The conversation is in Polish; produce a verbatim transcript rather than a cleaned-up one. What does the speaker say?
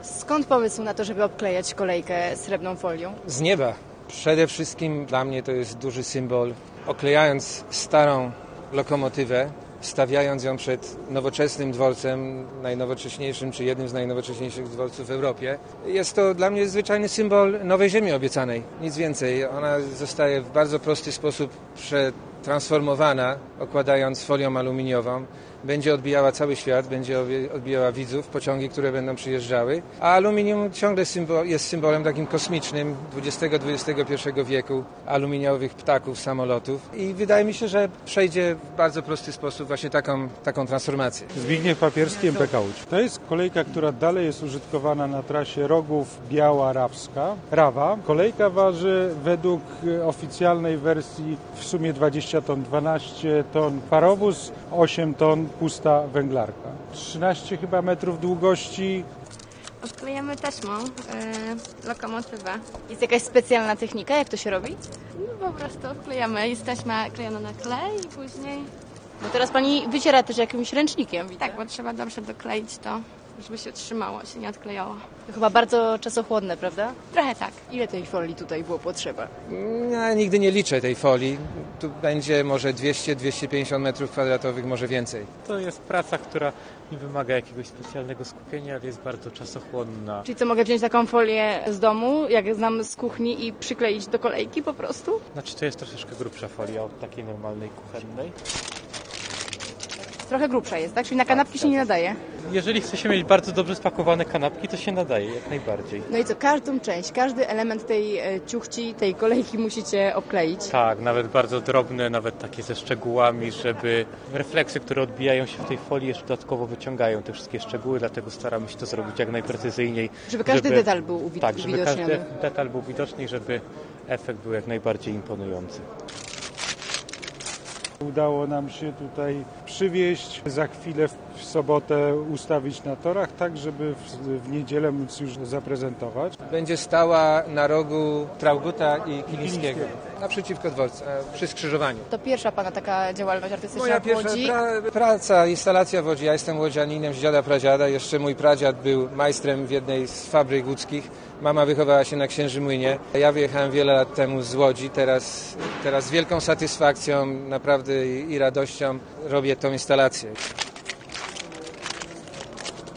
Skąd pomysł na to, żeby obklejać kolejkę srebrną folią? Z nieba. Przede wszystkim dla mnie to jest duży symbol. Oklejając starą lokomotywę, stawiając ją przed nowoczesnym dworcem, najnowocześniejszym, czy jednym z najnowocześniejszych dworców w Europie, jest to dla mnie zwyczajny symbol nowej ziemi obiecanej. Nic więcej. Ona zostaje w bardzo prosty sposób przetransformowana, okładając folią aluminiową. Będzie odbijała cały świat, będzie odbijała widzów, pociągi, które będą przyjeżdżały. A aluminium ciągle symbol, jest symbolem takim kosmicznym dwudziestego do dwudziestego pierwszego wieku, aluminiowych ptaków, samolotów. I wydaje mi się, że przejdzie w bardzo prosty sposób właśnie taką, taką transformację. Zbigniew Papierski, M P K Łódź. To jest kolejka, która dalej jest użytkowana na trasie Rogów Biała-Rawska. Rawa. Kolejka waży według oficjalnej wersji w sumie dwadzieścia ton, dwanaście ton parowóz, osiem ton pusta węglarka. trzynaście chyba metrów długości. Odklejamy taśmą yy, lokomotywę. Jest jakaś specjalna technika, jak to się robi? No po prostu odklejamy. Jest taśma klejona na klej i później... No teraz pani wyciera też jakimś ręcznikiem, widzę. Tak, bo trzeba dobrze dokleić to, żeby się trzymało, się nie odklejało. To chyba bardzo czasochłonne, prawda? Trochę tak. Ile tej folii tutaj było potrzeba? Ja nigdy nie liczę tej folii. Tu będzie może dwieście do dwustu pięćdziesięciu metrów kwadratowych, może więcej. To jest praca, która nie wymaga jakiegoś specjalnego skupienia, ale jest bardzo czasochłonna. Czyli co, mogę wziąć taką folię z domu, jak znam z kuchni, i przykleić do kolejki po prostu? Znaczy to jest troszeczkę grubsza folia od takiej normalnej kuchennej. Trochę grubsza jest, tak? Czyli na kanapki się nie nadaje? Jeżeli chce się mieć bardzo dobrze spakowane kanapki, to się nadaje, jak najbardziej. No i co, każdą część, każdy element tej e, ciuchci, tej kolejki musicie obkleić? Tak, nawet bardzo drobne, nawet takie ze szczegółami, żeby refleksy, które odbijają się w tej folii, jeszcze dodatkowo wyciągają te wszystkie szczegóły, dlatego staramy się to zrobić jak najprecyzyjniej. Żeby każdy żeby, detal był uwi- tak, żeby uwidoczniony. każdy detal był widoczny i żeby efekt był jak najbardziej imponujący. Udało nam się tutaj przywieźć, za chwilę w sobotę ustawić na torach, tak żeby w, w niedzielę móc już zaprezentować. Będzie stała na rogu Trauguta i Kilińskiego, naprzeciwko dworca, przy skrzyżowaniu. To pierwsza pana taka działalność artystyczna Moja w pierwsza Łodzi? pra, praca, instalacja w Łodzi. Ja jestem łodzianinem z dziada pradziada. Jeszcze mój pradziad był majstrem w jednej z fabryk łódzkich. Mama wychowała się na Księży Młynie. Ja wyjechałem wiele lat temu z Łodzi. Teraz, teraz z wielką satysfakcją naprawdę i, i radością robię tą instalację.